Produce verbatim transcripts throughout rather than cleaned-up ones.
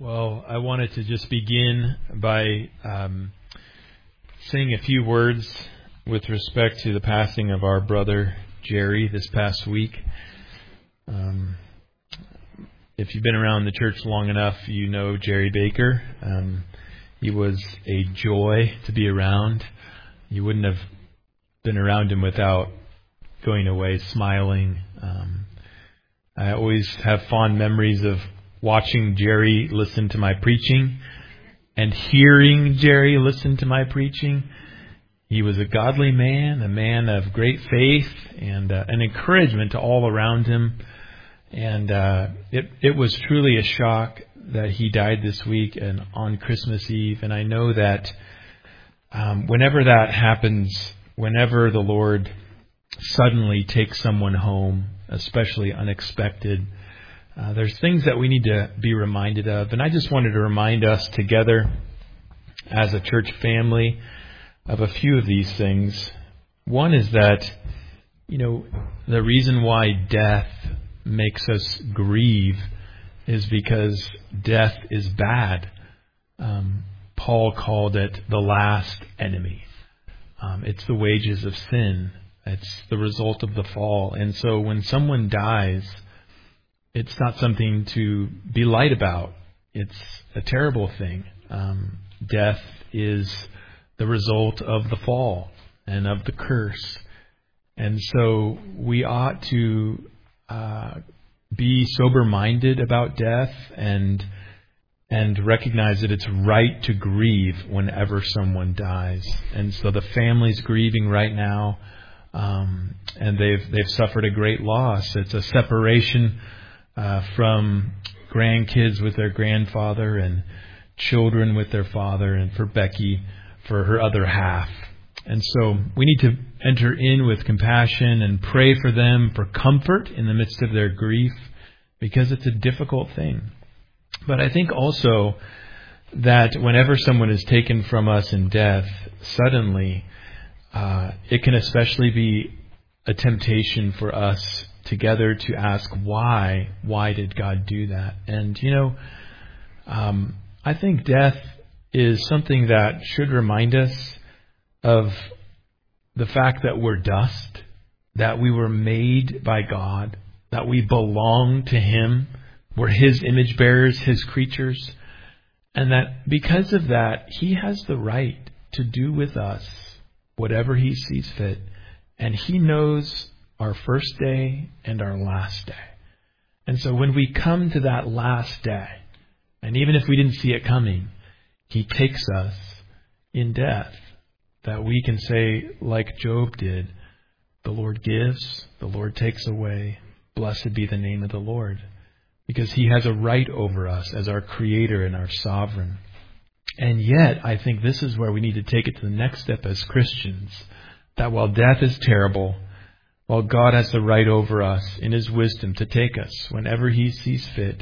Well, I wanted to just begin by um, saying a few words with respect to the passing of our brother Jerry this past week. Um, if you've been around the church long enough, you know Jerry Baker. Um, he was a joy to be around. You wouldn't have been around him without going away smiling. Um, I always have fond memories of watching Jerry listen to my preaching and hearing Jerry listen to my preaching. He was a godly man, a man of great faith and uh, an encouragement to all around him. And uh, it, it was truly a shock that he died this week and on Christmas Eve. And I know that um, whenever that happens, whenever the Lord suddenly takes someone home, especially unexpected, Uh, there's things that we need to be reminded of. And I just wanted to remind us together as a church family of a few of these things. One is that, you know, the reason why death makes us grieve is because death is bad. Um, Paul called it the last enemy. Um, it's the wages of sin. It's the result of the fall. And so when someone dies, it's not something to be light about. It's a terrible thing. Um, death is the result of the fall and of the curse. And so we ought to uh, be sober-minded about death and and recognize that it's right to grieve whenever someone dies. And so the family's grieving right now, um, and they've they've suffered a great loss. It's a separation Uh, from grandkids with their grandfather and children with their father, and for Becky, for her other half. And so we need to enter in with compassion and pray for them for comfort in the midst of their grief, because it's a difficult thing. But I think also that whenever someone is taken from us in death, suddenly, uh, it can especially be a temptation for us together to ask why, why did God do that? And, you know, um, I think death is something that should remind us of the fact that we're dust, that we were made by God, that we belong to Him, we're His image bearers, His creatures, and that because of that, He has the right to do with us whatever He sees fit, and He knows our first day and our last day. And so when we come to that last day, and even if we didn't see it coming, He takes us in death, that we can say, like Job did, the Lord gives, the Lord takes away. Blessed be the name of the Lord. Because He has a right over us as our Creator and our Sovereign. And yet, I think this is where we need to take it to the next step as Christians, that while death is terrible, while God has the right over us in His wisdom to take us whenever He sees fit,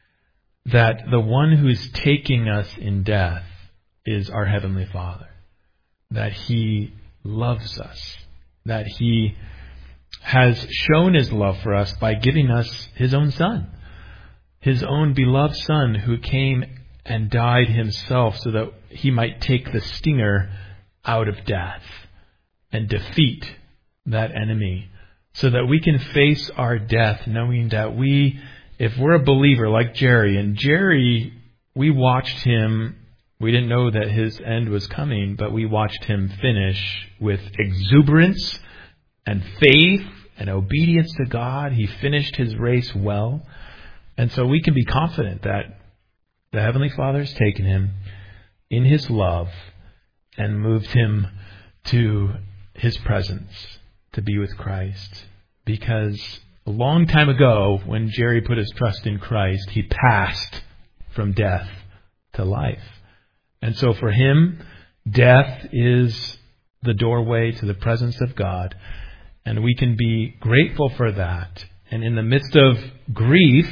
that the one who is taking us in death is our Heavenly Father. That He loves us. That He has shown His love for us by giving us His own Son. His own beloved Son, who came and died Himself so that He might take the stinger out of death and defeat that enemy, so that we can face our death knowing that we, if we're a believer like Jerry, and Jerry, we watched him, we didn't know that his end was coming, but we watched him finish with exuberance and faith and obedience to God. He finished his race well. And so we can be confident that the Heavenly Father has taken him in His love and moved him to His presence, to be with Christ. Because a long time ago, when Jerry put his trust in Christ, he passed from death to life. And so for him, death is the doorway to the presence of God. And we can be grateful for that. And in the midst of grief,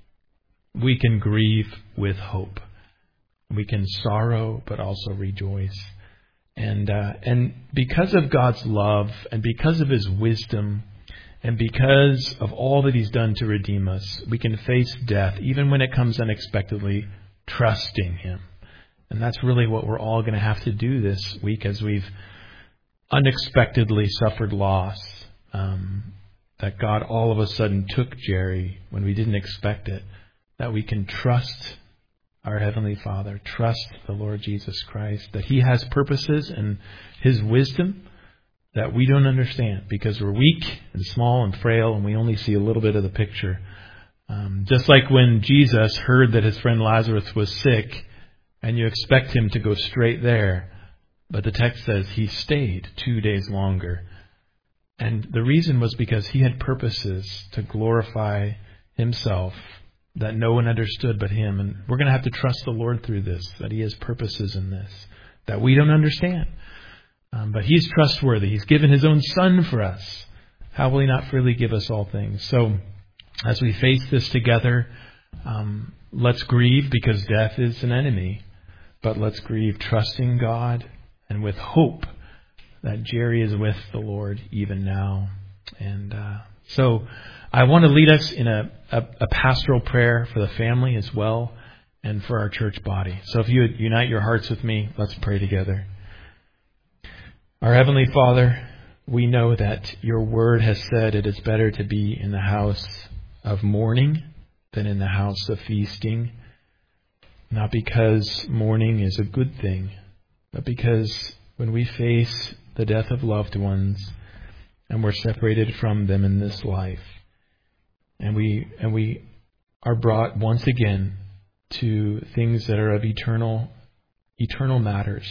we can grieve with hope. We can sorrow, but also rejoice. And uh, and because of God's love, and because of His wisdom, and because of all that He's done to redeem us, we can face death, even when it comes unexpectedly, trusting Him. And that's really what we're all going to have to do this week as we've unexpectedly suffered loss. Um, that God all of a sudden took Jerry when we didn't expect it. That we can trust our Heavenly Father, trust the Lord Jesus Christ, that He has purposes and His wisdom that we don't understand because we're weak and small and frail and we only see a little bit of the picture. Um, just like when Jesus heard that his friend Lazarus was sick and you expect him to go straight there, but the text says he stayed two days longer. And the reason was because he had purposes to glorify Himself that no one understood but Him. And we're going to have to trust the Lord through this, that He has purposes in this that we don't understand. Um, but He's trustworthy. He's given His own Son for us. How will He not freely give us all things? So as we face this together, um, let's grieve because death is an enemy. But let's grieve trusting God and with hope that Jerry is with the Lord even now. And uh, so I want to lead us in a, a, a pastoral prayer for the family as well and for our church body. So if you would unite your hearts with me, let's pray together. Our Heavenly Father, we know that Your Word has said it is better to be in the house of mourning than in the house of feasting. Not because mourning is a good thing, but because when we face the death of loved ones and we're separated from them in this life, and we and we are brought once again to things that are of eternal eternal matters,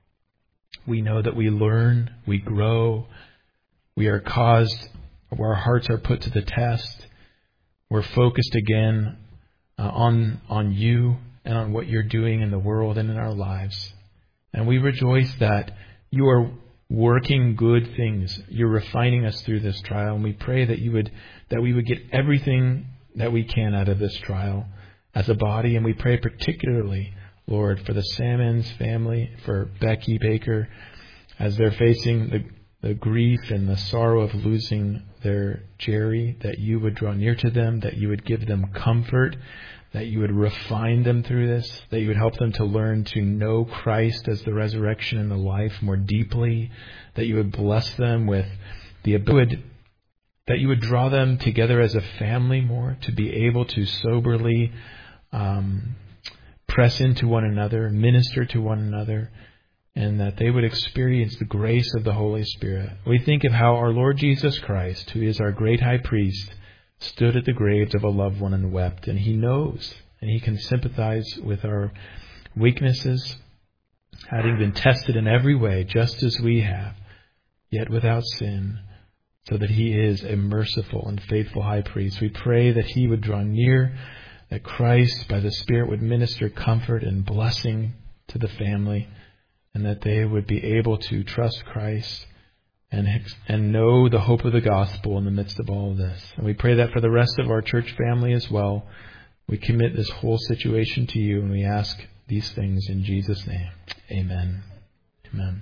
we know that we learn, we grow, we are caused, our hearts are put to the test. We're focused again uh, on on You and on what You're doing in the world and in our lives. And we rejoice that You are working good things. You're refining us through this trial. And we pray that you would that we would get everything that we can out of this trial as a body. And we pray particularly, Lord, for the Salmons family, for Becky Baker, as they're facing the, the grief and the sorrow of losing their Jerry, that You would draw near to them, that You would give them comfort, that You would refine them through this, that You would help them to learn to know Christ as the resurrection and the life more deeply, that You would bless them with the ability, that You would draw them together as a family more, to be able to soberly um, press into one another, minister to one another, and that they would experience the grace of the Holy Spirit. We think of how our Lord Jesus Christ, who is our great high priest, stood at the graves of a loved one and wept. And He knows, and He can sympathize with our weaknesses, having been tested in every way, just as we have, yet without sin, so that He is a merciful and faithful high priest. We pray that He would draw near, that Christ, by the Spirit, would minister comfort and blessing to the family, and that they would be able to trust Christ and and know the hope of the gospel in the midst of all of this. And we pray that for the rest of our church family as well. We commit this whole situation to You, and we ask these things in Jesus' name. Amen. Amen.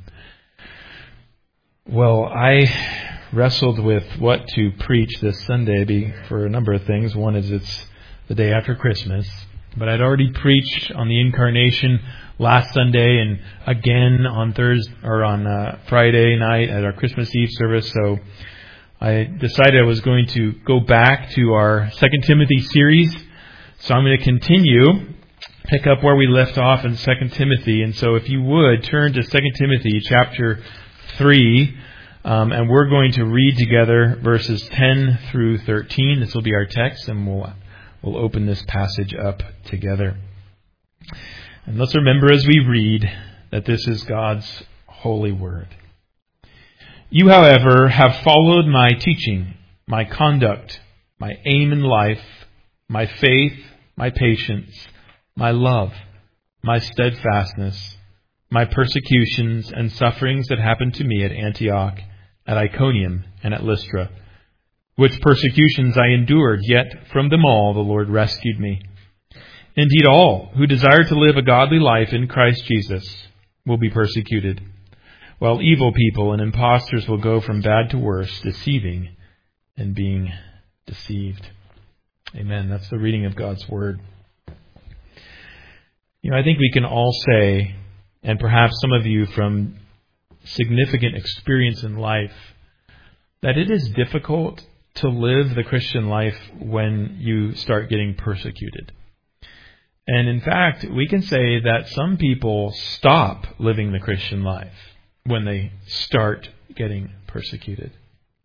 Well, I wrestled with what to preach this Sunday for a number of things. One is it's the day after Christmas, but I'd already preached on the Incarnation last Sunday and again on Thursday or on uh, Friday night at our Christmas Eve service. So I decided I was going to go back to our Second Timothy series. So I'm going to continue, pick up where we left off in Second Timothy. And so if you would turn to Second Timothy chapter three, um, and we're going to read together verses ten through thirteen. This will be our text, and we'll we'll open this passage up together. And let's remember as we read that this is God's holy word. You, however, have followed my teaching, my conduct, my aim in life, my faith, my patience, my love, my steadfastness, my persecutions and sufferings that happened to me at Antioch, at Iconium, and at Lystra, which persecutions I endured, yet from them all the Lord rescued me. Indeed, all who desire to live a godly life in Christ Jesus will be persecuted, while evil people and impostors will go from bad to worse, deceiving and being deceived. Amen. That's the reading of God's Word. You know, I think we can all say, and perhaps some of you from significant experience in life, that it is difficult to live the Christian life when you start getting persecuted. And in fact, we can say that some people stop living the Christian life when they start getting persecuted.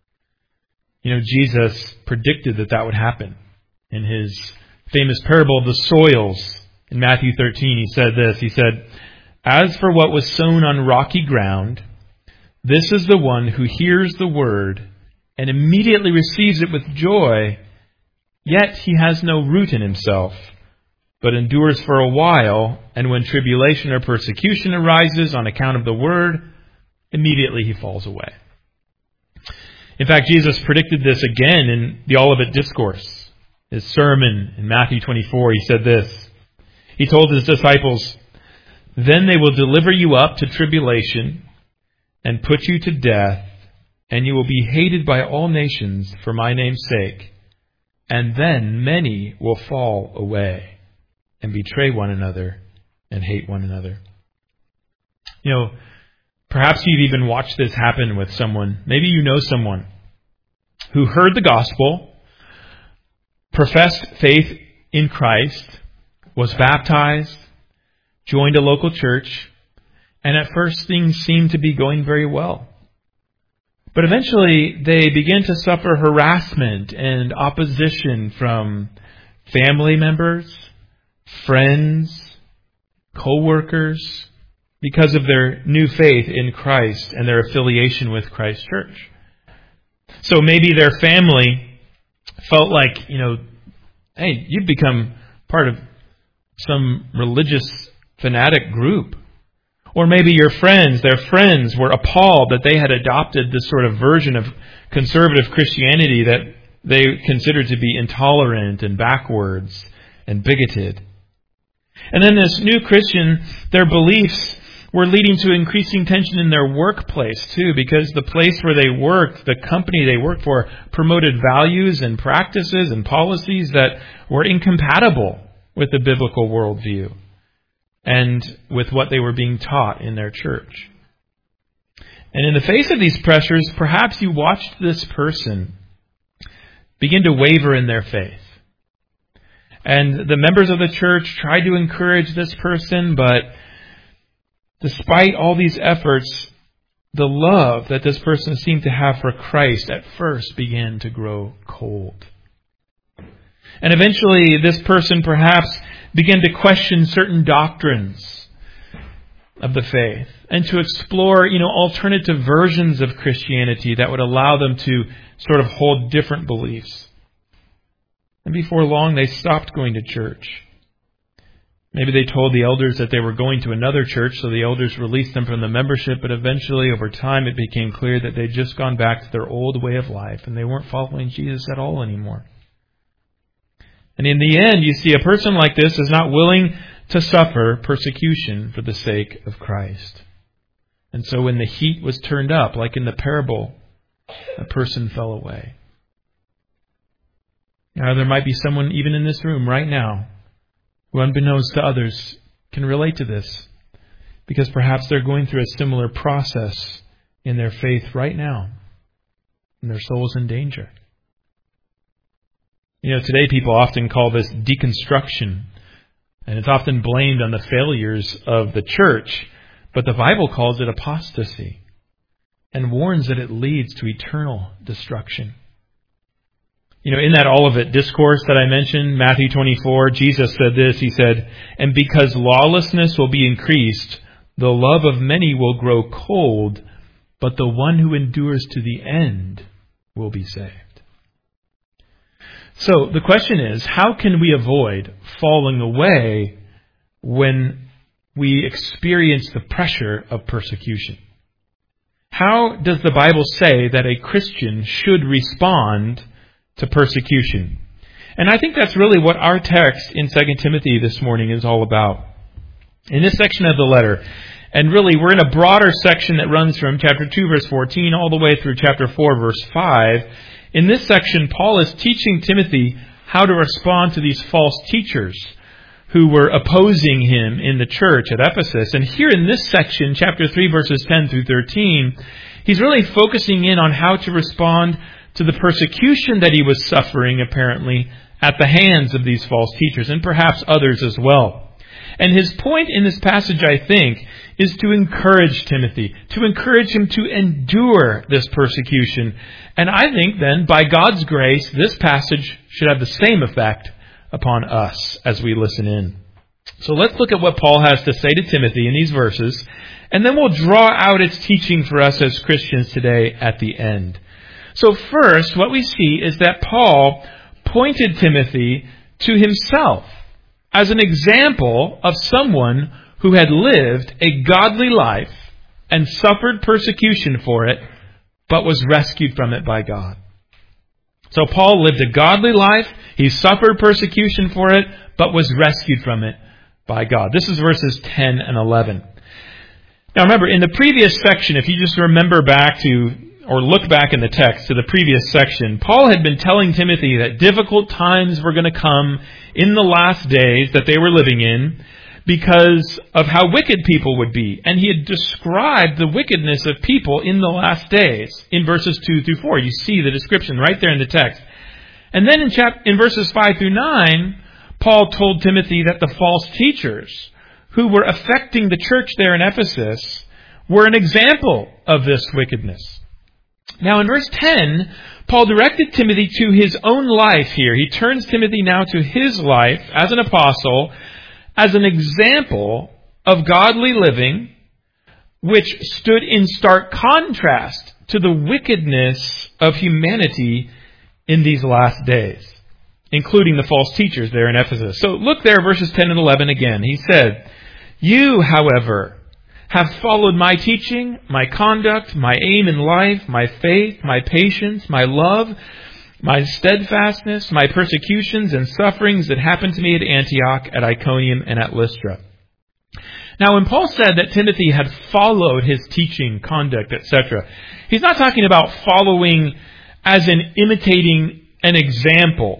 You know, Jesus predicted that that would happen. In his famous parable of the soils in Matthew thirteen, he said this. He said, "As for what was sown on rocky ground, this is the one who hears the word and immediately receives it with joy, yet he has no root in himself, but endures for a while, and when tribulation or persecution arises on account of the word, immediately he falls away." In fact, Jesus predicted this again in the Olivet Discourse. His sermon in Matthew twenty-four, he said this. He told his disciples, "Then they will deliver you up to tribulation and put you to death, and you will be hated by all nations for my name's sake. And then many will fall away and betray one another and hate one another." You know, perhaps you've even watched this happen with someone. Maybe you know someone who heard the gospel, professed faith in Christ, was baptized, joined a local church, and at first things seemed to be going very well. But eventually they began to suffer harassment and opposition from family members, friends, co-workers, because of their new faith in Christ and their affiliation with Christ Church. So maybe their family felt like, you know, hey, you've become part of some religious fanatic group. Or maybe your friends, their friends were appalled that they had adopted this sort of version of conservative Christianity that they considered to be intolerant and backwards and bigoted. And then this new Christian, their beliefs were leading to increasing tension in their workplace too, because the place where they worked, the company they worked for, promoted values and practices and policies that were incompatible with the biblical worldview and with what they were being taught in their church. And in the face of these pressures, perhaps you watched this person begin to waver in their faith. And the members of the church tried to encourage this person, but despite all these efforts, the love that this person seemed to have for Christ at first began to grow cold. And eventually this person perhaps began to question certain doctrines of the faith and to explore, you know, alternative versions of Christianity that would allow them to sort of hold different beliefs. And before long, they stopped going to church. Maybe they told the elders that they were going to another church, so the elders released them from the membership, but eventually, over time, it became clear that they'd just gone back to their old way of life, and they weren't following Jesus at all anymore. And in the end, you see, a person like this is not willing to suffer persecution for the sake of Christ. And so when the heat was turned up, like in the parable, a person fell away. Now, there might be someone even in this room right now who, unbeknownst to others, can relate to this, because perhaps they're going through a similar process in their faith right now, and their soul's in danger. You know, today people often call this deconstruction, and it's often blamed on the failures of the church, but the Bible calls it apostasy and warns that it leads to eternal destruction. You know, in that Olivet Discourse that I mentioned, Matthew twenty-four, Jesus said this. He said, "And because lawlessness will be increased, the love of many will grow cold, but the one who endures to the end will be saved." So the question is, how can we avoid falling away when we experience the pressure of persecution? How does the Bible say that a Christian should respond to persecution? And I think that's really what our text in Second Timothy this morning is all about. In this section of the letter, and really we're in a broader section that runs from chapter two, verse fourteen, all the way through chapter four, verse five. In this section, Paul is teaching Timothy how to respond to these false teachers who were opposing him in the church at Ephesus. And here in this section, chapter three, verses ten through thirteen, he's really focusing in on how to respond to the persecution that he was suffering, apparently, at the hands of these false teachers, and perhaps others as well. And his point in this passage, I think, is to encourage Timothy, to encourage him to endure this persecution. And I think then, by God's grace, this passage should have the same effect upon us as we listen in. So let's look at what Paul has to say to Timothy in these verses, and then we'll draw out its teaching for us as Christians today at the end. So first, what we see is that Paul pointed Timothy to himself as an example of someone who had lived a godly life and suffered persecution for it, but was rescued from it by God. So Paul lived a godly life, he suffered persecution for it, but was rescued from it by God. This is verses ten and eleven. Now remember, in the previous section, if you just remember back to, or look back in the text to the previous section, Paul had been telling Timothy that difficult times were going to come in the last days that they were living in because of how wicked people would be. And he had described the wickedness of people in the last days in verses two through four. You see the description right there in the text. And then in, chap- in verses five through nine, Paul told Timothy that the false teachers who were affecting the church there in Ephesus were an example of this wickedness. Now in verse ten, Paul directed Timothy to his own life here. He turns Timothy now to his life as an apostle, as an example of godly living, which stood in stark contrast to the wickedness of humanity in these last days, including the false teachers there in Ephesus. So look there, verses ten and eleven again. He said, "You, however, have followed my teaching, my conduct, my aim in life, my faith, my patience, my love, my steadfastness, my persecutions and sufferings that happened to me at Antioch, at Iconium, and at Lystra." Now, when Paul said that Timothy had followed his teaching, conduct, et cetera, he's not talking about following as in imitating an example,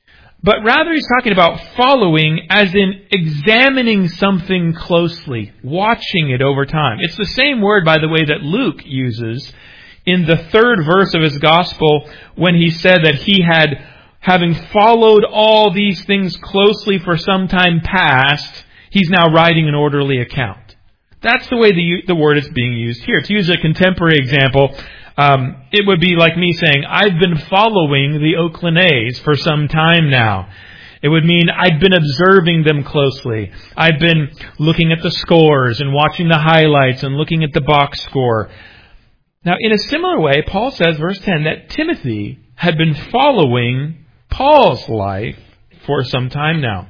but rather he's talking about following as in examining something closely, watching it over time. It's the same word, by the way, that Luke uses in the third verse of his gospel when he said that he had, having followed all these things closely for some time past, he's now writing an orderly account. That's the way the, the word is being used here. To use a contemporary example, Um, it would be like me saying, I've been following the Oakland A's for some time now. It would mean I've been observing them closely. I've been looking at the scores and watching the highlights and looking at the box score. Now, in a similar way, Paul says, verse ten, that Timothy had been following Paul's life for some time now.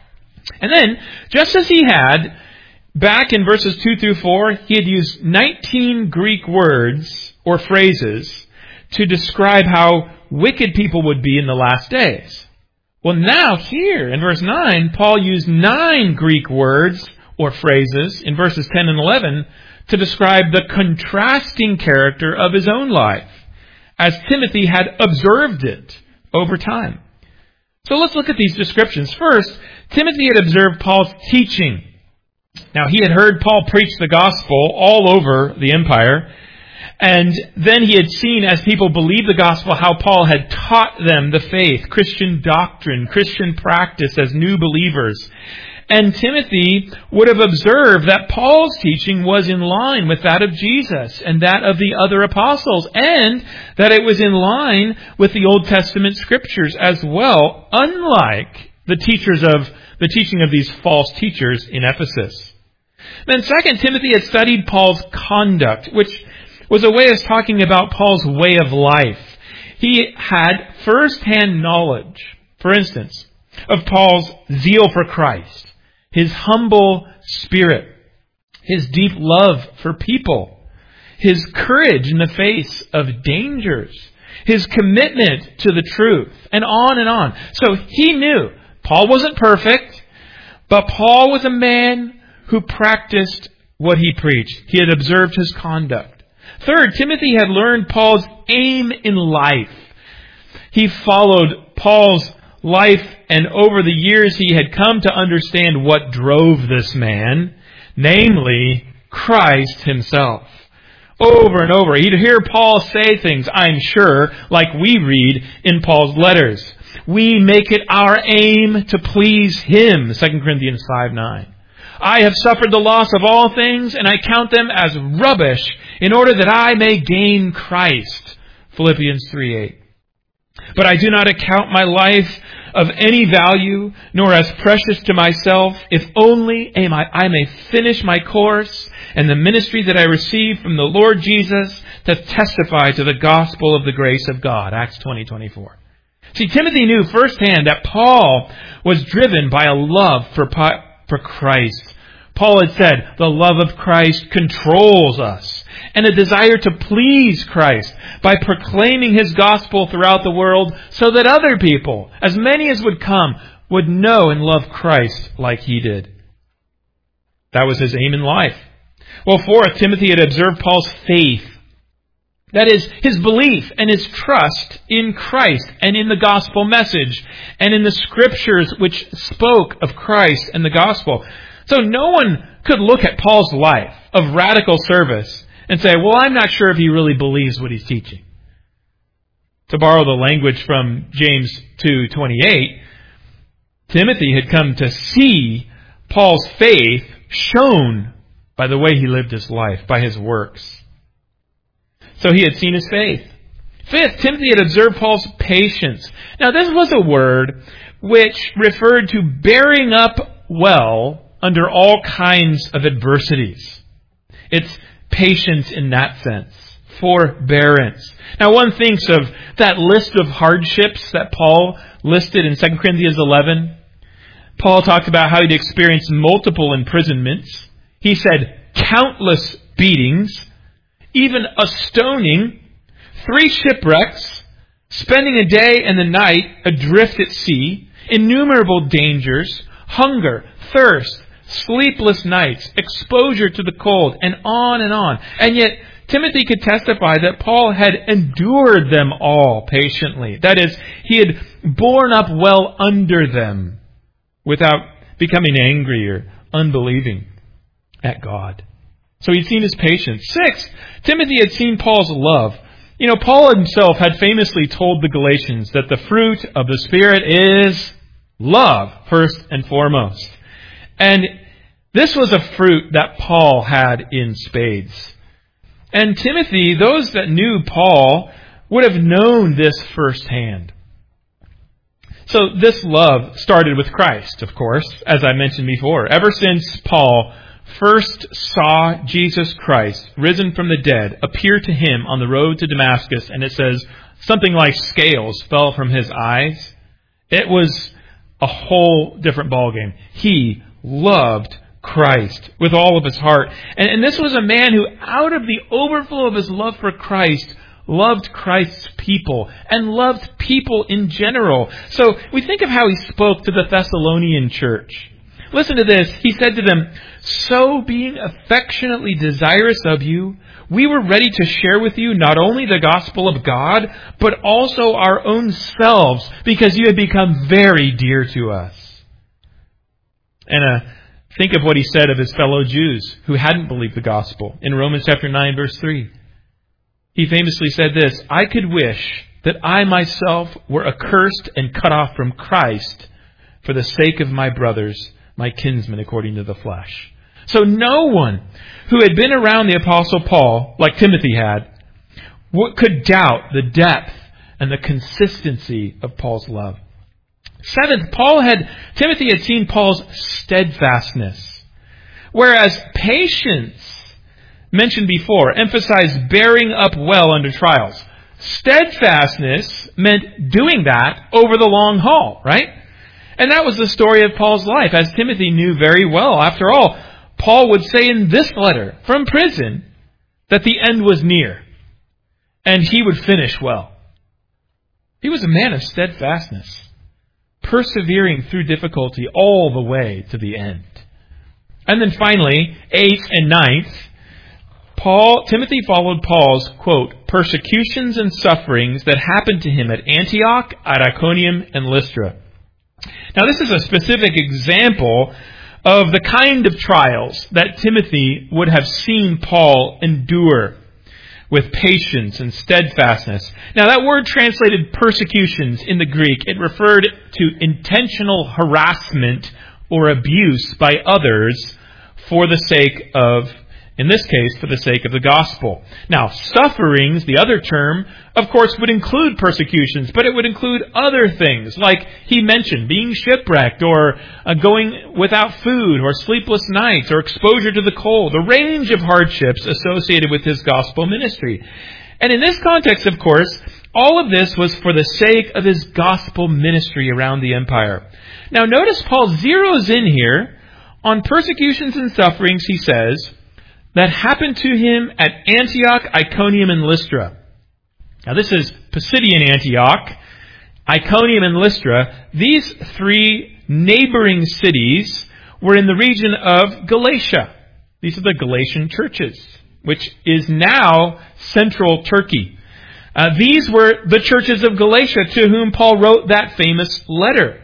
And then, just as he had, back in verses two through four, he had used nineteen Greek words or phrases to describe how wicked people would be in the last days. Well, now here in verse nine, Paul used nine Greek words or phrases in verses ten and eleven to describe the contrasting character of his own life, as Timothy had observed it over time. So let's look at these descriptions. First, Timothy had observed Paul's teaching. Now, he had heard Paul preach the gospel all over the empire, and then he had seen, as people believed the gospel, how Paul had taught them the faith, Christian doctrine, Christian practice as new believers. And Timothy would have observed that Paul's teaching was in line with that of Jesus and that of the other apostles, and that it was in line with the Old Testament scriptures as well, unlike the teachers of the teaching of these false teachers in Ephesus. Then second, Timothy had studied Paul's conduct, which was a way of talking about Paul's way of life. He had first-hand knowledge, for instance, of Paul's zeal for Christ, his humble spirit, his deep love for people, his courage in the face of dangers, his commitment to the truth, and on and on. So he knew Paul wasn't perfect, but Paul was a man who practiced what he preached. He had observed his conduct. Third, Timothy had learned Paul's aim in life. He followed Paul's life and over the years he had come to understand what drove this man, namely Christ himself. Over and over, he'd hear Paul say things, I'm sure, like we read in Paul's letters. We make it our aim to please him, Second Corinthians five nine. I have suffered the loss of all things, and I count them as rubbish in order that I may gain Christ, Philippians three eight. But I do not account my life of any value, nor as precious to myself, if only I may finish my course and the ministry that I received from the Lord Jesus to testify to the gospel of the grace of God, Acts twenty twenty-four. See, Timothy knew firsthand that Paul was driven by a love for, for Christ. Paul had said, the love of Christ controls us, and a desire to please Christ by proclaiming his gospel throughout the world so that other people, as many as would come, would know and love Christ like he did. That was his aim in life. Well, fourth, Timothy had observed Paul's faith. That is, his belief and his trust in Christ and in the gospel message and in the scriptures which spoke of Christ and the gospel. So no one could look at Paul's life of radical service and say, well, I'm not sure if he really believes what he's teaching. To borrow the language from James two twenty-eight, Timothy had come to see Paul's faith shown by the way he lived his life, by his works. So he had seen his faith. Fifth, Timothy had observed Paul's patience. Now this was a word which referred to bearing up well under all kinds of adversities. It's patience in that sense. Forbearance. Now one thinks of that list of hardships that Paul listed in Second Corinthians eleven. Paul talked about how he'd experienced multiple imprisonments. He said countless beatings, even a stoning, three shipwrecks, spending a day and the night adrift at sea, innumerable dangers, hunger, thirst, sleepless nights, exposure to the cold, and on and on. And yet, Timothy could testify that Paul had endured them all patiently. That is, he had borne up well under them without becoming angry or unbelieving at God. So he'd seen his patience. Sixth, Timothy had seen Paul's love. You know, Paul himself had famously told the Galatians that the fruit of the Spirit is love, first and foremost. And this was a fruit that Paul had in spades. And Timothy, those that knew Paul, would have known this firsthand. So this love started with Christ, of course, as I mentioned before. Ever since Paul first saw Jesus Christ, risen from the dead, appear to him on the road to Damascus, and it says something like scales fell from his eyes, it was a whole different ballgame. He loved Christ with all of his heart. And, and this was a man who, out of the overflow of his love for Christ, loved Christ's people and loved people in general. So we think of how he spoke to the Thessalonian church. Listen to this. He said to them, so being affectionately desirous of you, we were ready to share with you not only the gospel of God, but also our own selves, because you had become very dear to us. And uh, think of what he said of his fellow Jews who hadn't believed the gospel. In Romans chapter nine, verse three, he famously said this, I could wish that I myself were accursed and cut off from Christ for the sake of my brothers, my kinsmen according to the flesh. So no one who had been around the Apostle Paul, like Timothy had, could doubt the depth and the consistency of Paul's love. Seventh, Paul had, Timothy had seen Paul's steadfastness. Whereas patience, mentioned before, emphasized bearing up well under trials. Steadfastness meant doing that over the long haul, right? And that was the story of Paul's life, as Timothy knew very well. After all, Paul would say in this letter from prison that the end was near and he would finish well. He was a man of steadfastness, persevering through difficulty all the way to the end. And then finally, eighth and ninth, Paul, Timothy followed Paul's, quote, persecutions and sufferings that happened to him at Antioch, at Iconium, and Lystra. Now, this is a specific example of the kind of trials that Timothy would have seen Paul endure with patience and steadfastness. Now, that word translated persecutions in the Greek, it referred to intentional harassment or abuse by others for the sake of, in this case, for the sake of the gospel. Now, sufferings, the other term, of course, would include persecutions, but it would include other things, like he mentioned, being shipwrecked, or uh, going without food, or sleepless nights, or exposure to the cold, a range of hardships associated with his gospel ministry. And in this context, of course, all of this was for the sake of his gospel ministry around the empire. Now, notice Paul zeroes in here on persecutions and sufferings, he says, that happened to him at Antioch, Iconium, and Lystra. Now this is Pisidian Antioch, Iconium, and Lystra. These three neighboring cities were in the region of Galatia. These are the Galatian churches, which is now central Turkey. Uh, these were the churches of Galatia to whom Paul wrote that famous letter.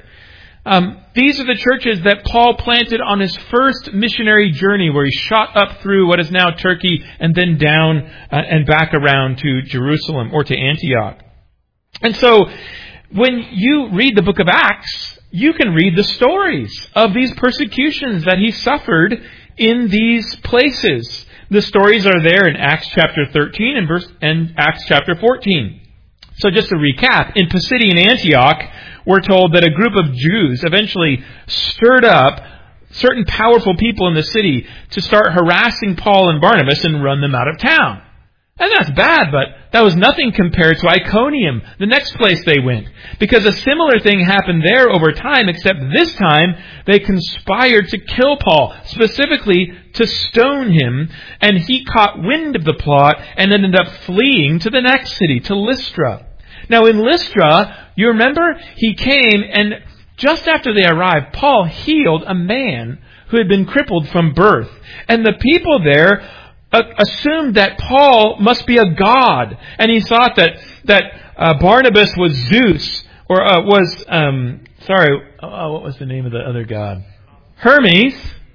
Um, these are the churches that Paul planted on his first missionary journey, where he shot up through what is now Turkey and then down uh, and back around to Jerusalem or to Antioch. And so when you read the book of Acts, you can read the stories of these persecutions that he suffered in these places. The stories are there in Acts chapter thirteen and, verse, and Acts chapter fourteen. So just to recap, in Pisidian Antioch, we're told that a group of Jews eventually stirred up certain powerful people in the city to start harassing Paul and Barnabas and run them out of town. And that's bad, but that was nothing compared to Iconium, the next place they went. Because a similar thing happened there over time, except this time they conspired to kill Paul, specifically to stone him, and he caught wind of the plot and ended up fleeing to the next city, to Lystra. Now in Lystra, you remember, he came, and just after they arrived, Paul healed a man who had been crippled from birth. And the people there uh, assumed that Paul must be a god. And he thought that that uh, Barnabas was Zeus, or uh, was, um, sorry, oh, what was the name of the other god? Hermes.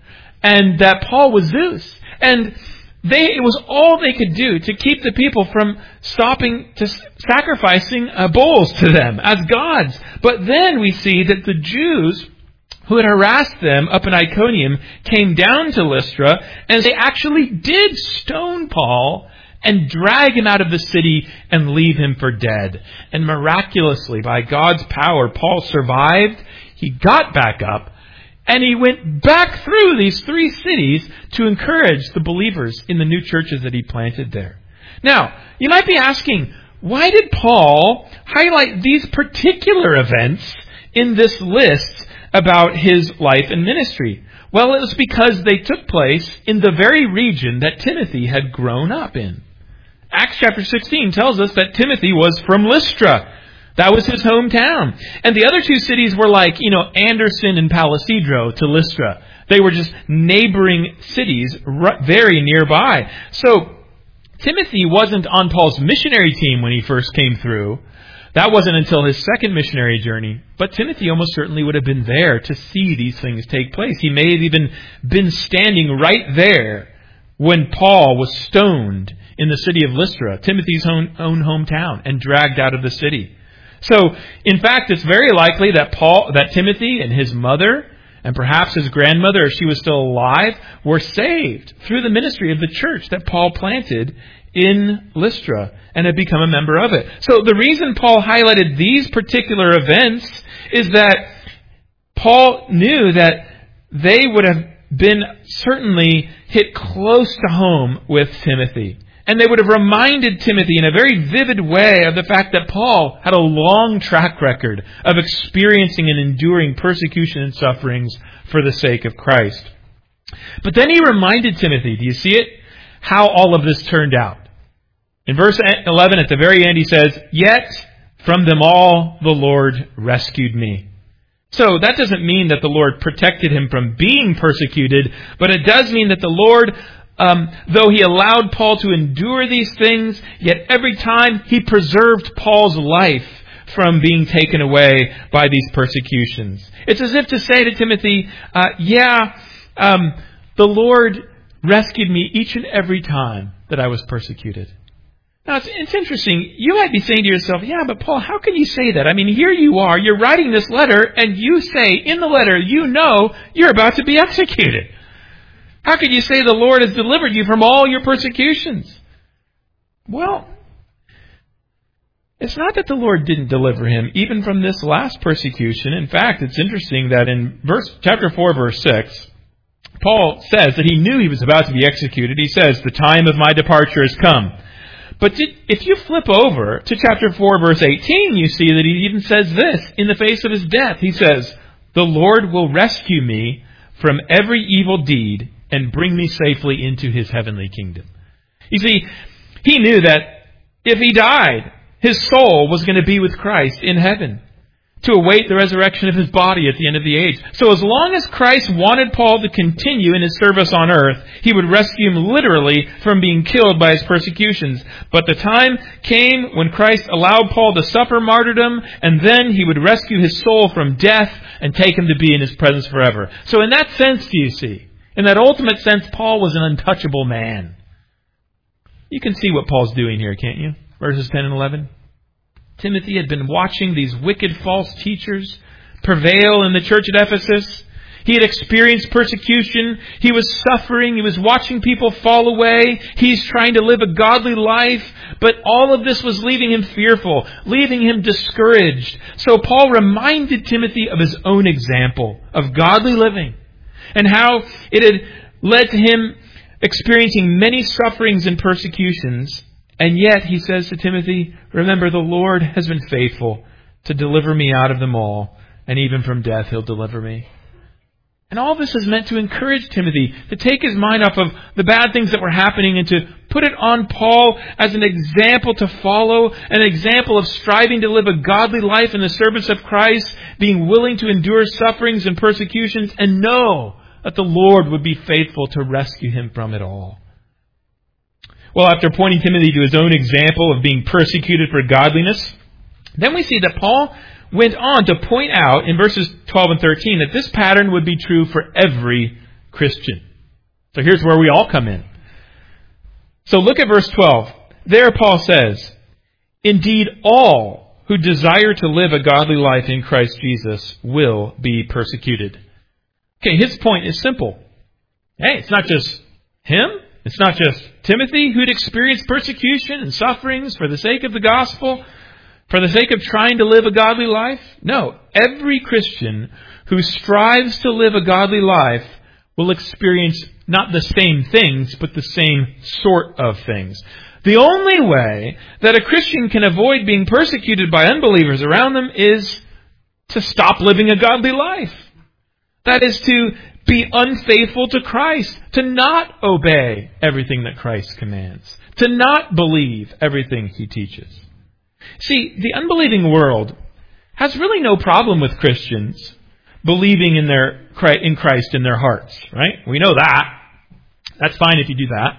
And that Paul was Zeus. And They, it was all they could do to keep the people from stopping to sacrificing uh, bulls to them as gods. But then we see that the Jews who had harassed them up in Iconium came down to Lystra, and they actually did stone Paul and drag him out of the city and leave him for dead. And miraculously, by God's power, Paul survived. He got back up. And he went back through these three cities to encourage the believers in the new churches that he planted there. Now, you might be asking, why did Paul highlight these particular events in this list about his life and ministry? Well, it was because they took place in the very region that Timothy had grown up in. Acts chapter sixteen tells us that Timothy was from Lystra. That was his hometown. And the other two cities were like, you know, Anderson and Palisadro to Lystra. They were just neighboring cities very nearby. So Timothy wasn't on Paul's missionary team when he first came through. That wasn't until his second missionary journey. But Timothy almost certainly would have been there to see these things take place. He may have even been standing right there when Paul was stoned in the city of Lystra, Timothy's own, own hometown, and dragged out of the city. So, in fact, it's very likely that Paul, that Timothy and his mother, and perhaps his grandmother, if she was still alive, were saved through the ministry of the church that Paul planted in Lystra and had become a member of it. So the reason Paul highlighted these particular events is that Paul knew that they would have been certainly hit close to home with Timothy. And they would have reminded Timothy in a very vivid way of the fact that Paul had a long track record of experiencing and enduring persecution and sufferings for the sake of Christ. But then he reminded Timothy, do you see it? How all of this turned out. In verse eleven, at the very end, he says, "Yet from them all the Lord rescued me." So that doesn't mean that the Lord protected him from being persecuted, but it does mean that the Lord, Um, though he allowed Paul to endure these things, yet every time he preserved Paul's life from being taken away by these persecutions. It's as if to say to Timothy, uh, yeah, um, the Lord rescued me each and every time that I was persecuted. Now, it's, it's interesting. You might be saying to yourself, yeah, but Paul, how can you say that? I mean, here you are, you're writing this letter, and you say in the letter, you know you're about to be executed. How could you say the Lord has delivered you from all your persecutions? Well, it's not that the Lord didn't deliver him, even from this last persecution. In fact, it's interesting that in verse chapter four, verse six, Paul says that he knew he was about to be executed. He says, the time of my departure has come. But did, if you flip over to chapter four, verse eighteen, you see that he even says this in the face of his death. He says, the Lord will rescue me from every evil deed and bring me safely into his heavenly kingdom. You see, he knew that if he died, his soul was going to be with Christ in heaven to await the resurrection of his body at the end of the age. So as long as Christ wanted Paul to continue in his service on earth, he would rescue him literally from being killed by his persecutions. But the time came when Christ allowed Paul to suffer martyrdom, and then he would rescue his soul from death and take him to be in his presence forever. So in that sense, do you see, in that ultimate sense, Paul was an untouchable man. You can see what Paul's doing here, can't you? Verses ten and eleven. Timothy had been watching these wicked false teachers prevail in the church at Ephesus. He had experienced persecution. He was suffering. He was watching people fall away. He's trying to live a godly life. But all of this was leaving him fearful, leaving him discouraged. So Paul reminded Timothy of his own example of godly living and how it had led to him experiencing many sufferings and persecutions. And yet, he says to Timothy, remember, the Lord has been faithful to deliver me out of them all, and even from death he'll deliver me. And all this is meant to encourage Timothy to take his mind off of the bad things that were happening and to put it on Paul as an example to follow, an example of striving to live a godly life in the service of Christ, being willing to endure sufferings and persecutions, and know that the Lord would be faithful to rescue him from it all. Well, after pointing Timothy to his own example of being persecuted for godliness, then we see that Paul went on to point out in verses twelve and thirteen that this pattern would be true for every Christian. So here's where we all come in. So look at verse twelve. There Paul says, indeed all who desire to live a godly life in Christ Jesus will be persecuted. Okay, his point is simple. Hey, it's not just him. It's not just Timothy who'd experienced persecution and sufferings for the sake of the gospel, for the sake of trying to live a godly life. No, every Christian who strives to live a godly life will experience not the same things, but the same sort of things. The only way that a Christian can avoid being persecuted by unbelievers around them is to stop living a godly life. That is to be unfaithful to Christ, to not obey everything that Christ commands, to not believe everything he teaches. See, the unbelieving world has really no problem with Christians believing in their in Christ in their hearts, right? We know that. That's fine if you do that.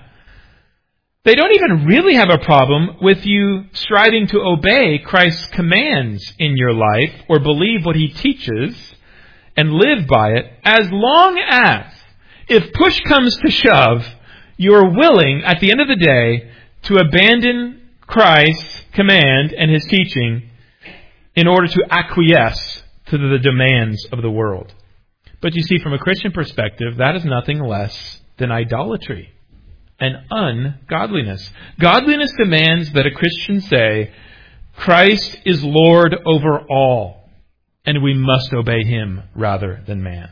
They don't even really have a problem with you striving to obey Christ's commands in your life or believe what he teaches and live by it, as long as, if push comes to shove, you're willing, at the end of the day, to abandon Christ's command and his teaching in order to acquiesce to the demands of the world. But you see, from a Christian perspective, that is nothing less than idolatry and ungodliness. Godliness demands that a Christian say, Christ is Lord over all, and we must obey him rather than man.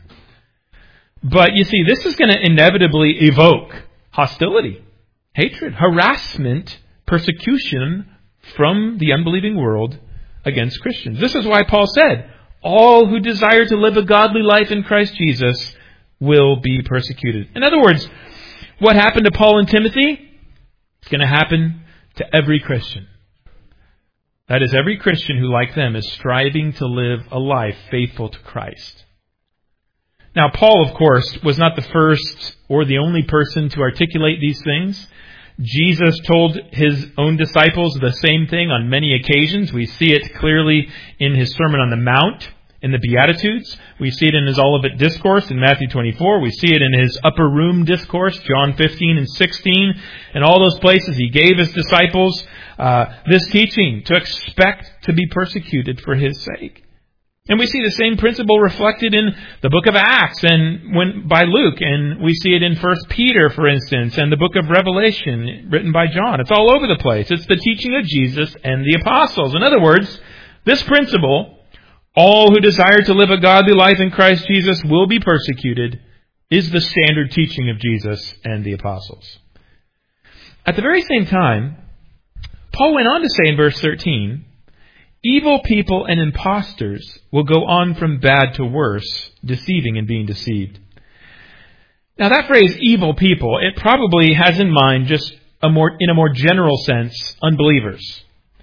But you see, this is going to inevitably evoke hostility, hatred, harassment, persecution from the unbelieving world against Christians. This is why Paul said, all who desire to live a godly life in Christ Jesus will be persecuted. In other words, what happened to Paul and Timothy? It's going to happen to every Christian. That is, every Christian who, like them, is striving to live a life faithful to Christ. Now, Paul, of course, was not the first or the only person to articulate these things. Jesus told his own disciples the same thing on many occasions. We see it clearly in his Sermon on the Mount, in the Beatitudes. We see it in his Olivet Discourse in Matthew twenty-four. We see it in his Upper Room Discourse, John fifteen and sixteen. And all those places he gave his disciples uh, this teaching to expect to be persecuted for his sake. And we see the same principle reflected in the book of Acts and when by Luke. And we see it in First Peter, for instance, and the book of Revelation written by John. It's all over the place. It's the teaching of Jesus and the apostles. In other words, this principle, all who desire to live a godly life in Christ Jesus will be persecuted, is the standard teaching of Jesus and the apostles. At the very same time, Paul went on to say in verse thirteen, evil people and impostors will go on from bad to worse, deceiving and being deceived. Now that phrase, evil people, it probably has in mind just a more, in a more general sense, unbelievers.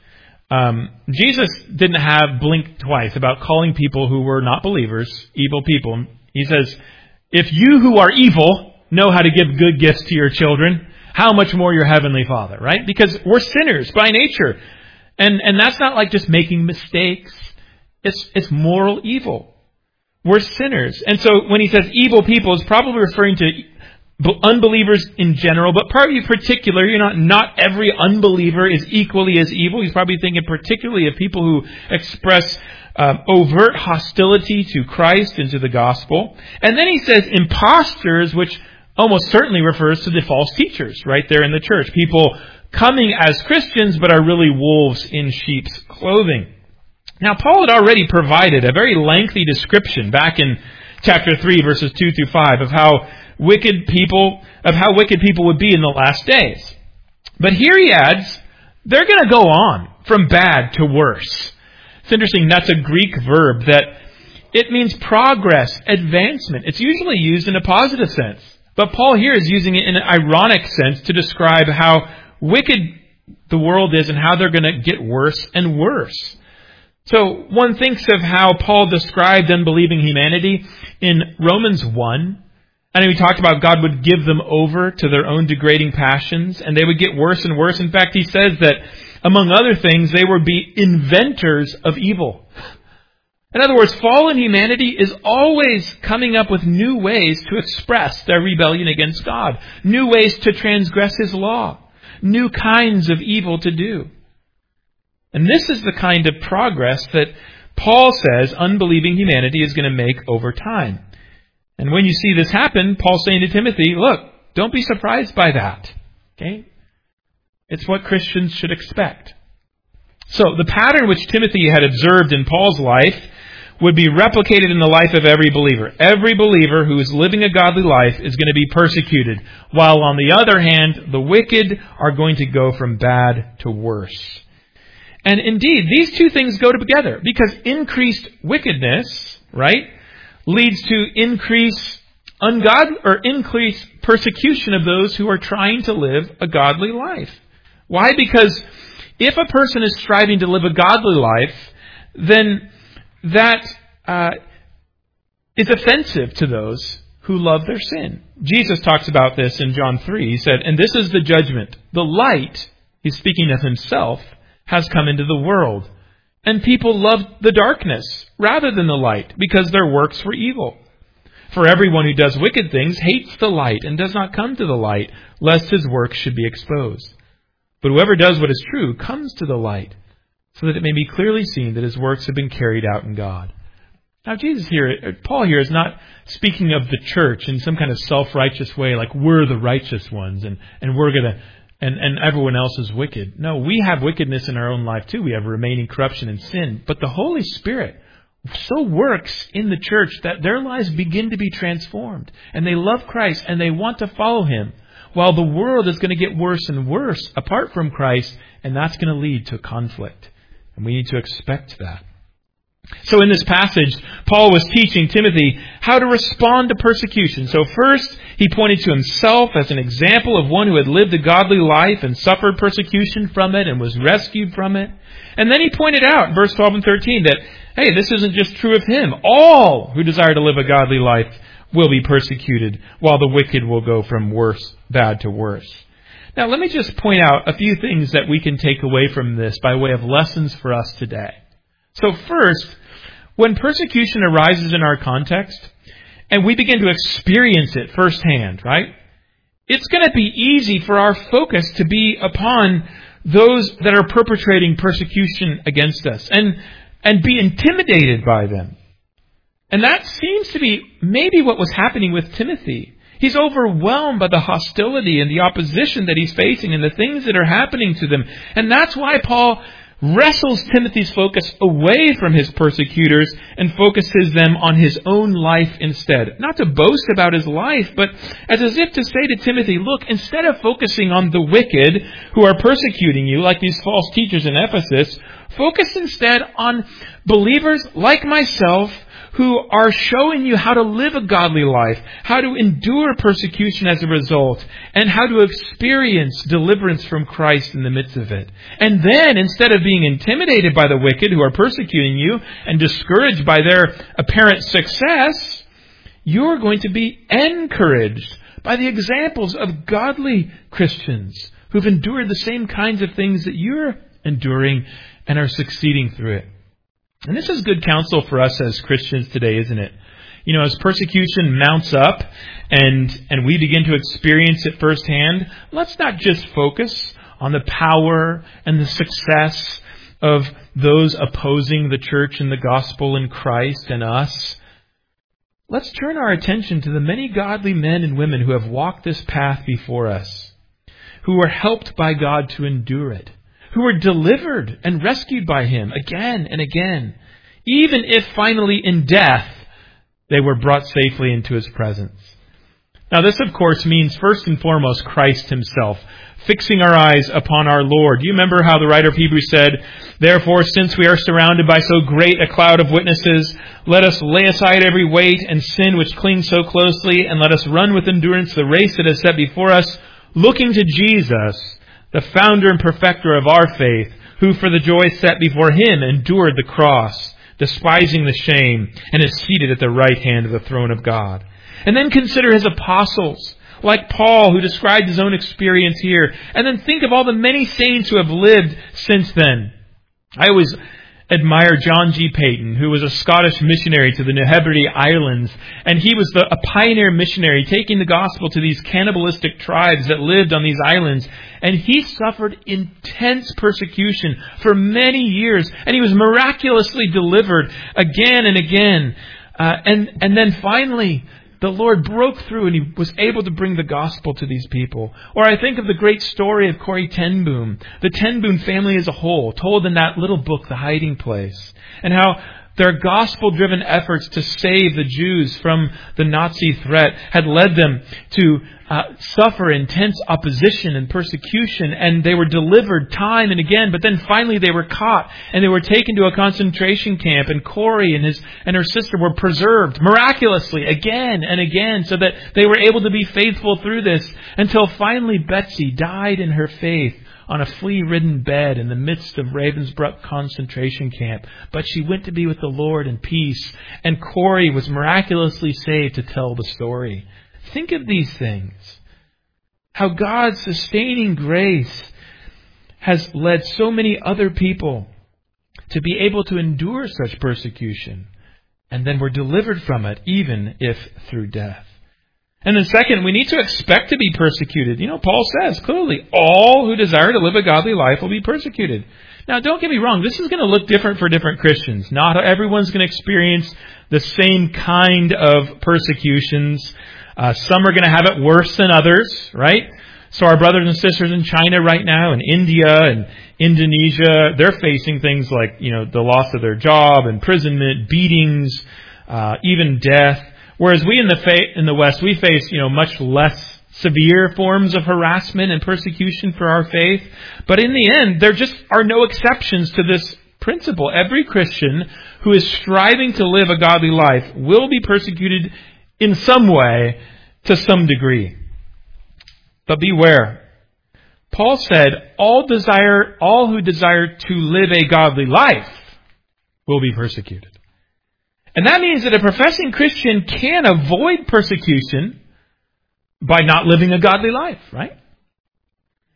Um, Jesus didn't have blink twice about calling people who were not believers evil people. He says, if you who are evil know how to give good gifts to your children, how much more your heavenly Father, right? Because we're sinners by nature. And and that's not like just making mistakes. It's it's moral evil. We're sinners. And so when he says evil people, is probably referring to unbelievers in general, but probably particular, you know, not every unbeliever is equally as evil. He's probably thinking particularly of people who express um, overt hostility to Christ and to the gospel. And then he says imposters, which almost certainly refers to the false teachers right there in the church. People coming as Christians, but are really wolves in sheep's clothing. Now, Paul had already provided a very lengthy description back in chapter three, verses two through five, of how wicked people, of how wicked people would be in the last days. But here he adds, they're going to go on from bad to worse. It's interesting, that's a Greek verb that it means progress, advancement. It's usually used in a positive sense. But Paul here is using it in an ironic sense to describe how wicked the world is and how they're going to get worse and worse. So one thinks of how Paul described unbelieving humanity in Romans one. And we talked about God would give them over to their own degrading passions, and they would get worse and worse. In fact, he says that, among other things, they would be inventors of evil. In other words, fallen humanity is always coming up with new ways to express their rebellion against God, new ways to transgress his law, new kinds of evil to do. And this is the kind of progress that Paul says unbelieving humanity is going to make over time. And when you see this happen, Paul's saying to Timothy, look, don't be surprised by that. Okay? It's what Christians should expect. So the pattern which Timothy had observed in Paul's life would be replicated in the life of every believer. Every believer who is living a godly life is going to be persecuted, while on the other hand, the wicked are going to go from bad to worse. And indeed, these two things go together, because increased wickedness, right, leads to increased ungod or increased persecution of those who are trying to live a godly life. Why? Because if a person is striving to live a godly life, then that uh, is offensive to those who love their sin. Jesus talks about this in John three. He said, and this is the judgment. The light, he's speaking of himself, has come into the world. And people loved the darkness rather than the light, because their works were evil. For everyone who does wicked things hates the light and does not come to the light, lest his works should be exposed. But whoever does what is true comes to the light, so that it may be clearly seen that his works have been carried out in God. Now Jesus here, Paul here is not speaking of the church in some kind of self-righteous way, like we're the righteous ones and, and we're going to, and, and everyone else is wicked. No, we have wickedness in our own life too. We have remaining corruption and sin. But the Holy Spirit so works in the church that their lives begin to be transformed. And they love Christ and they want to follow Him. While the world is going to get worse and worse apart from Christ, and that's going to lead to conflict. And we need to expect that. So in this passage, Paul was teaching Timothy how to respond to persecution. So first, he pointed to himself as an example of one who had lived a godly life and suffered persecution from it and was rescued from it. And then he pointed out in verse twelve and thirteen that, hey, this isn't just true of him. All who desire to live a godly life will be persecuted, while the wicked will go from worse, bad to worse. Now, let me just point out a few things that we can take away from this by way of lessons for us today. So first, when persecution arises in our context, and we begin to experience it firsthand, right? It's going to be easy for our focus to be upon those that are perpetrating persecution against us and, and be intimidated by them. And that seems to be maybe what was happening with Timothy. He's overwhelmed by the hostility and the opposition that he's facing and the things that are happening to them. And that's why Paul wrestles Timothy's focus away from his persecutors and focuses them on his own life instead. Not to boast about his life, but as, as if to say to Timothy, look, instead of focusing on the wicked who are persecuting you, like these false teachers in Ephesus, focus instead on believers like myself who are showing you how to live a godly life, how to endure persecution as a result, and how to experience deliverance from Christ in the midst of it. And then, instead of being intimidated by the wicked who are persecuting you and discouraged by their apparent success, you're going to be encouraged by the examples of godly Christians who've endured the same kinds of things that you're enduring and are succeeding through it. And this is good counsel for us as Christians today, isn't it? You know, as persecution mounts up and, and we begin to experience it firsthand, let's not just focus on the power and the success of those opposing the church and the gospel in Christ and us. Let's turn our attention to the many godly men and women who have walked this path before us, who were helped by God to endure it, who were delivered and rescued by Him again and again, even if finally in death they were brought safely into His presence. Now this, of course, means first and foremost Christ Himself, fixing our eyes upon our Lord. You remember how the writer of Hebrews said, "Therefore, since we are surrounded by so great a cloud of witnesses, let us lay aside every weight and sin which clings so closely, and let us run with endurance the race that is set before us, looking to Jesus, the founder and perfecter of our faith, who for the joy set before Him endured the cross, despising the shame, and is seated at the right hand of the throne of God." And then consider His apostles, like Paul, who described his own experience here. And then think of all the many saints who have lived since then. I always admire John G. Paton, who was a Scottish missionary to the New Hebrides Islands. And he was the, a pioneer missionary taking the gospel to these cannibalistic tribes that lived on these islands. And he suffered intense persecution for many years. And he was miraculously delivered again and again. Uh, and, and then finally, the Lord broke through and He was able to bring the gospel to these people. Or I think of the great story of Corrie ten Boom, the ten Boom family as a whole, told in that little book, The Hiding Place, and how their gospel-driven efforts to save the Jews from the Nazi threat had led them to uh, suffer intense opposition and persecution, and they were delivered time and again, but then finally they were caught and they were taken to a concentration camp, and Corrie and his and her sister were preserved miraculously again and again so that they were able to be faithful through this until finally Betsy died in her faith on a flea-ridden bed in the midst of Ravensbrück concentration camp. But she went to be with the Lord in peace, and Corrie was miraculously saved to tell the story. Think of these things. How God's sustaining grace has led so many other people to be able to endure such persecution, and then were delivered from it, even if through death. And then second, we need to expect to be persecuted. You know, Paul says clearly, all who desire to live a godly life will be persecuted. Now, don't get me wrong. This is going to look different for different Christians. Not everyone's going to experience the same kind of persecutions. Uh, some are going to have it worse than others, right? So our brothers and sisters in China right now, and India and Indonesia, they're facing things like, you know, the loss of their job, imprisonment, beatings, uh, even death. Whereas we in the fa- in the West, we face, you know, much less severe forms of harassment and persecution for our faith. But in the end, there just are no exceptions to this principle. Every Christian who is striving to live a godly life will be persecuted in some way, to some degree. But beware. Paul said, all desire, all who desire to live a godly life will be persecuted. And that means that a professing Christian can avoid persecution by not living a godly life, right?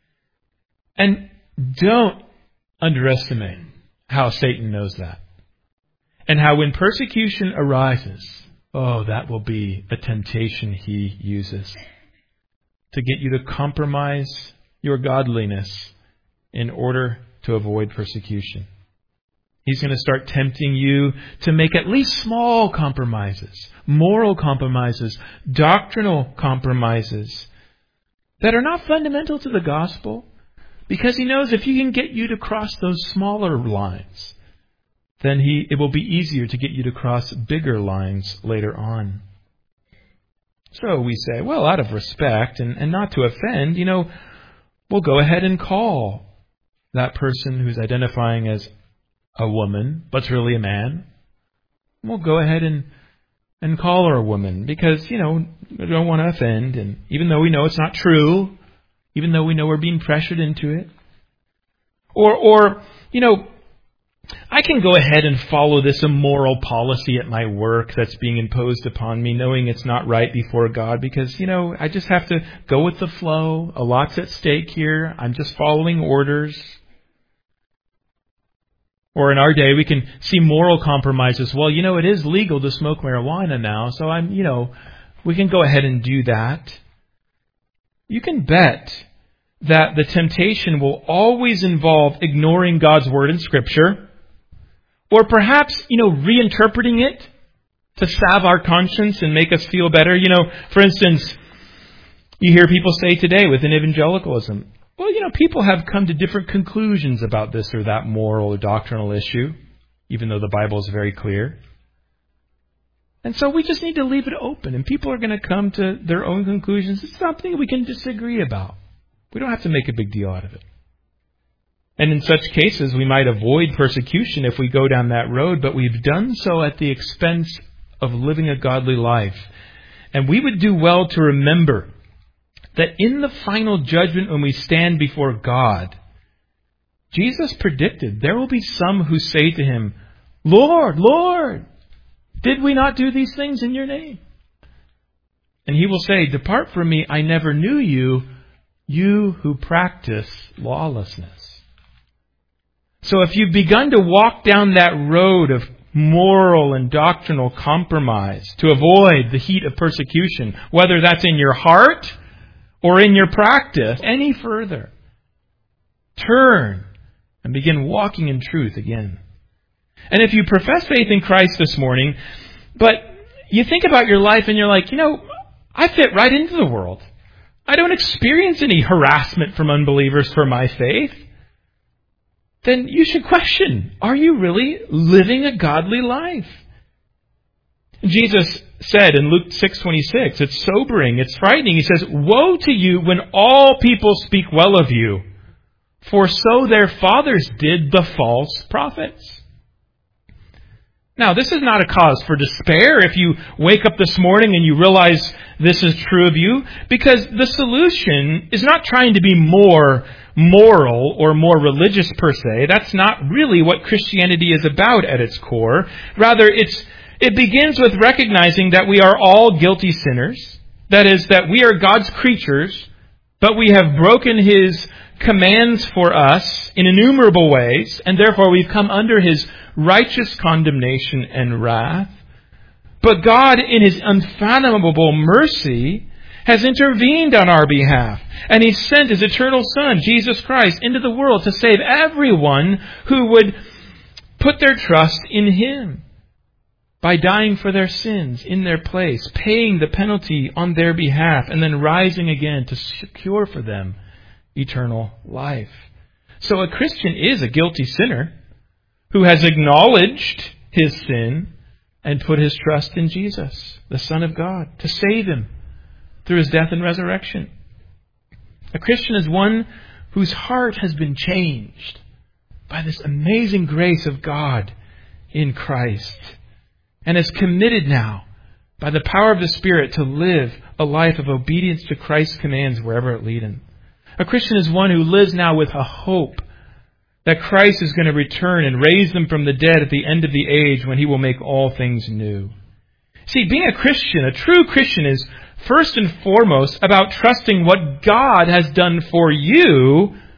And don't underestimate how Satan knows that. And how when persecution arises, oh, that will be a temptation he uses to get you to compromise your godliness in order to avoid persecution. He's going to start tempting you to make at least small compromises, moral compromises, doctrinal compromises that are not fundamental to the gospel, because he knows if he can get you to cross those smaller lines, then he it will be easier to get you to cross bigger lines later on. So we say, well, out of respect and, and not to offend, you know, we'll go ahead and call that person who's identifying as a woman, but's really a man. We'll go ahead and and call her a woman because, you know, we don't want to offend. And even though we know it's not true, even though we know we're being pressured into it. Or, or you know, I can go ahead and follow this immoral policy at my work that's being imposed upon me, knowing it's not right before God because, you know, I just have to go with the flow. A lot's at stake here. I'm just following orders. Or in our day, we can see moral compromises. Well, you know, it is legal to smoke marijuana now, so I'm, you know, we can go ahead and do that. You can bet that the temptation will always involve ignoring God's word in Scripture, or perhaps, you know, reinterpreting it to salve our conscience and make us feel better. You know, for instance, you hear people say today within evangelicalism, well, you know, people have come to different conclusions about this or that moral or doctrinal issue, even though the Bible is very clear. And so we just need to leave it open, and people are going to come to their own conclusions. It's something we can disagree about. We don't have to make a big deal out of it. And in such cases, we might avoid persecution if we go down that road, but we've done so at the expense of living a godly life. And we would do well to remember that in the final judgment when we stand before God, Jesus predicted there will be some who say to him, Lord, Lord, did we not do these things in your name? And he will say, depart from me, I never knew you, you who practice lawlessness. So if you've begun to walk down that road of moral and doctrinal compromise to avoid the heat of persecution, whether that's in your heart or in your practice, any further, turn and begin walking in truth again. And if you profess faith in Christ this morning, but you think about your life and you're like, you know, I fit right into the world. I don't experience any harassment from unbelievers for my faith. Then you should question, are you really living a godly life? Jesus said in Luke six twenty-six, it's sobering, it's frightening. He says, woe to you when all people speak well of you, for so their fathers did the false prophets. Now, this is not a cause for despair if you wake up this morning and you realize this is true of you, because the solution is not trying to be more moral or more religious per se. That's not really what Christianity is about at its core. Rather, it's It begins with recognizing that we are all guilty sinners. That is, that we are God's creatures, but we have broken His commands for us in innumerable ways, and therefore we've come under His righteous condemnation and wrath. But God, in His unfathomable mercy, has intervened on our behalf, and He sent His eternal Son, Jesus Christ, into the world to save everyone who would put their trust in Him, by dying for their sins in their place, paying the penalty on their behalf, and then rising again to secure for them eternal life. So a Christian is a guilty sinner who has acknowledged his sin and put his trust in Jesus, the Son of God, to save him through His death and resurrection. A Christian is one whose heart has been changed by this amazing grace of God in Christ, and is committed now by the power of the Spirit to live a life of obedience to Christ's commands wherever it lead him. A Christian is one who lives now with a hope that Christ is going to return and raise them from the dead at the end of the age when He will make all things new. See, being a Christian, a true Christian, is first and foremost about trusting what God has done for you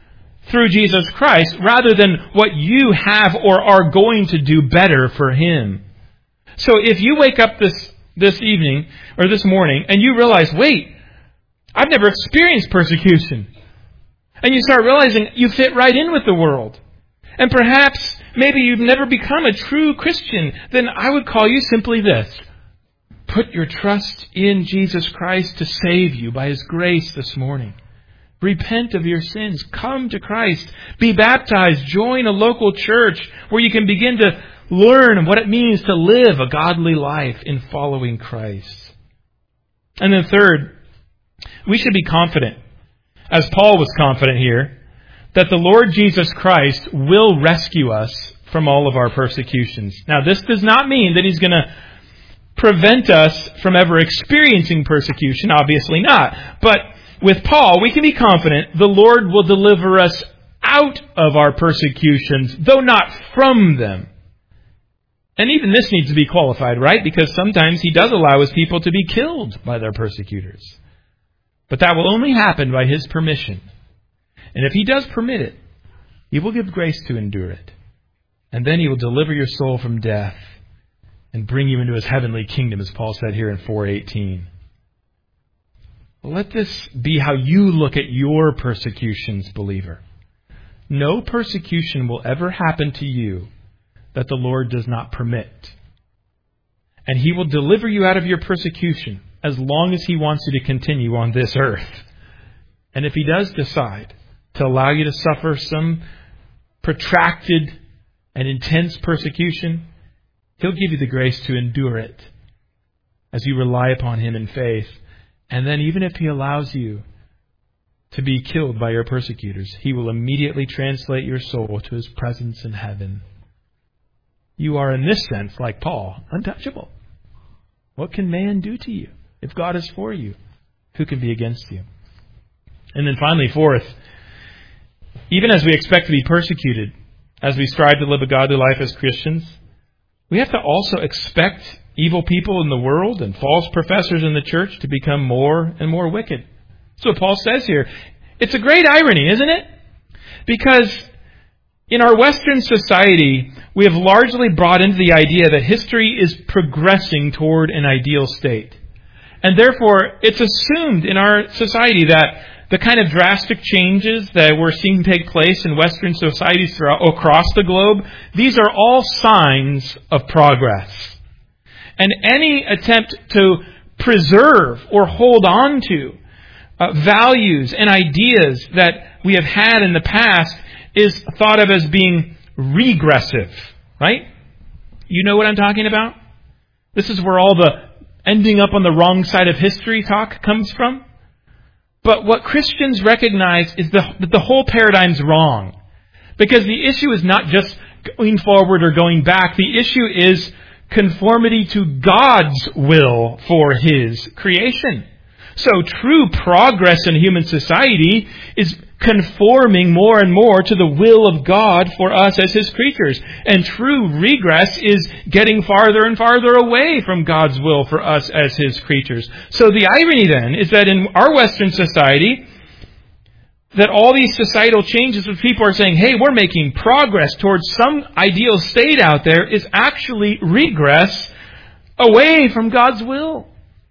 through Jesus Christ rather than what you have or are going to do better for Him. So if you wake up this, this evening or this morning and you realize, wait, I've never experienced persecution. And you start realizing you fit right in with the world. And perhaps maybe you've never become a true Christian. Then I would call you simply this. Put your trust in Jesus Christ to save you by His grace this morning. Repent of your sins. Come to Christ. Be baptized. Join a local church where you can begin to learn what it means to live a godly life in following Christ. And then third, we should be confident, as Paul was confident here, that the Lord Jesus Christ will rescue us from all of our persecutions. Now, this does not mean that He's going to prevent us from ever experiencing persecution. Obviously not. But with Paul, we can be confident the Lord will deliver us out of our persecutions, though not from them. And even this needs to be qualified, right? Because sometimes He does allow His people to be killed by their persecutors. But that will only happen by His permission. And if He does permit it, He will give grace to endure it. And then He will deliver your soul from death and bring you into His heavenly kingdom, as Paul said here in four eighteen. Let this be how you look at your persecutions, believer. No persecution will ever happen to you that the Lord does not permit. And He will deliver you out of your persecution as long as He wants you to continue on this earth. And if He does decide to allow you to suffer some protracted and intense persecution, He'll give you the grace to endure it as you rely upon Him in faith. And then even if He allows you to be killed by your persecutors, He will immediately translate your soul to His presence in heaven. You are in this sense, like Paul, untouchable. What can man do to you? If God is for you, who can be against you? And then finally, fourth, even as we expect to be persecuted, as we strive to live a godly life as Christians, we have to also expect evil people in the world and false professors in the church to become more and more wicked. That's what Paul says here. It's a great irony, isn't it? Because in our Western society, we have largely brought into the idea that history is progressing toward an ideal state. And therefore, it's assumed in our society that the kind of drastic changes that we're seeing take place in Western societies throughout, across the globe, these are all signs of progress. And any attempt to preserve or hold on to uh, values and ideas that we have had in the past is thought of as being regressive, right? You know what I'm talking about? This is where all the ending up on the wrong side of history talk comes from. But what Christians recognize is the, that the whole paradigm's wrong. Because the issue is not just going forward or going back. The issue is conformity to God's will for His creation. So true progress in human society is conforming more and more to the will of God for us as His creatures. And true regress is getting farther and farther away from God's will for us as His creatures. So the irony then is that in our Western society, that all these societal changes which people are saying, hey, we're making progress towards some ideal state out there, is actually regress away from God's will.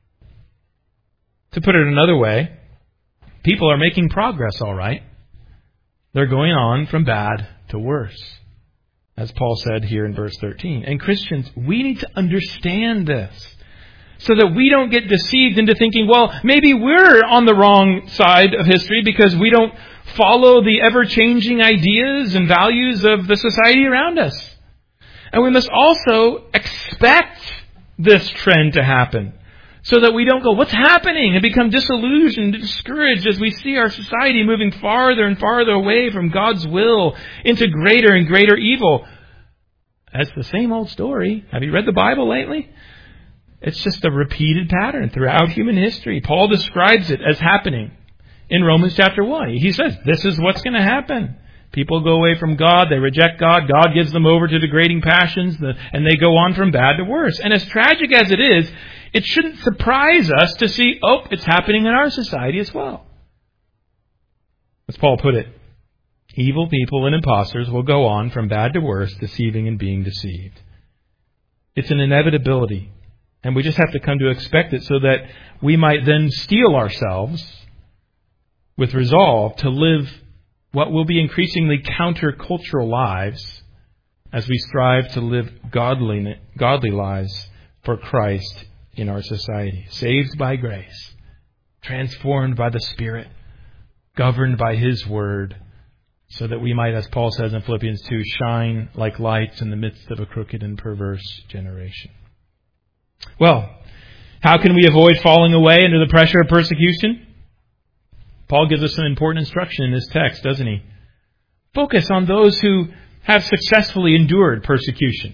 To put it another way, people are making progress, all right. They're going on from bad to worse, as Paul said here in verse thirteen. And Christians, we need to understand this so that we don't get deceived into thinking, well, maybe we're on the wrong side of history because we don't follow the ever-changing ideas and values of the society around us. And we must also expect this trend to happen, so that we don't go, what's happening? And become disillusioned, discouraged as we see our society moving farther and farther away from God's will into greater and greater evil. That's the same old story. Have you read the Bible lately? It's just a repeated pattern throughout human history. Paul describes it as happening in Romans chapter one. He says, this is what's going to happen. People go away from God, they reject God, God gives them over to degrading passions, and they go on from bad to worse. And as tragic as it is, it shouldn't surprise us to see, oh, it's happening in our society as well. As Paul put it, Evil people and impostors will go on from bad to worse, deceiving and being deceived. It's an inevitability, and we just have to come to expect it so that we might then steel ourselves with resolve to live what will be increasingly countercultural lives as we strive to live godly, godly lives for Christ in our society. Saved by grace, transformed by the Spirit, governed by His Word, so that we might, as Paul says in Philippians two, shine like lights in the midst of a crooked and perverse generation. Well, how can we avoid falling away under the pressure of persecution? Paul gives us some important instruction in this text, doesn't he? Focus on those who have successfully endured persecution.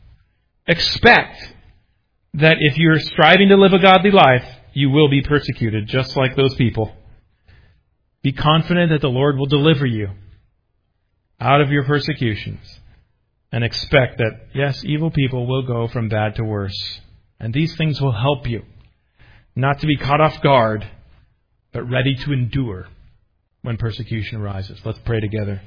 Expect that if you're striving to live a godly life, you will be persecuted, just like those people. Be confident that the Lord will deliver you out of your persecutions. And expect that, yes, evil people will go from bad to worse. And these things will help you not to be caught off guard, but ready to endure when persecution arises. Let's pray together.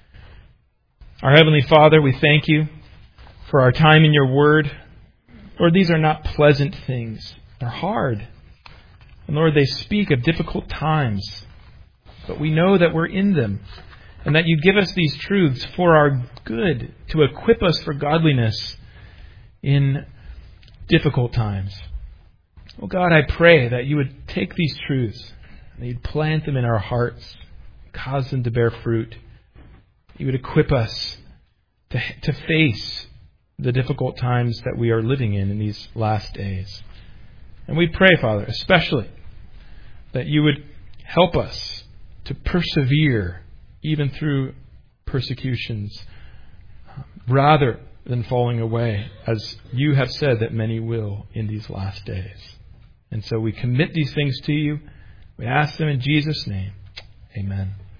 Our Heavenly Father, we thank you for our time in your Word. Lord, these are not pleasant things. They're hard. And Lord, they speak of difficult times. But we know that we're in them, and that you give us these truths for our good, to equip us for godliness in difficult times. Oh God, I pray that you would take these truths, and you'd plant them in our hearts, cause them to bear fruit. You would equip us to, to face the difficult times that we are living in in these last days. And we pray, Father, especially that you would help us to persevere even through persecutions, rather than falling away, as you have said that many will in these last days. And so we commit these things to you. We ask them in Jesus' name. Amen.